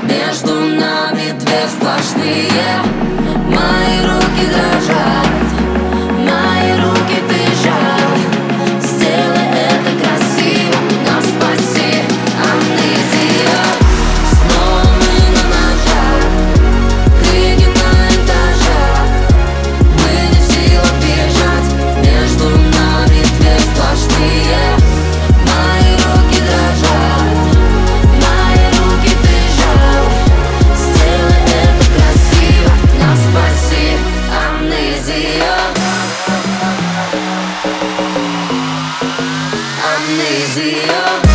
Между нами две сплошные. Мои руки дрожат, мои руки бежат. Сделай это красиво, но спаси, амнезия. Снова мы на ножах, крики на этажах. Мы не в силах бежать, между нами две сплошные. Мои руки дрожат, мои руки бежат. Сделай это красиво, но спаси, амнезия. Амнезия.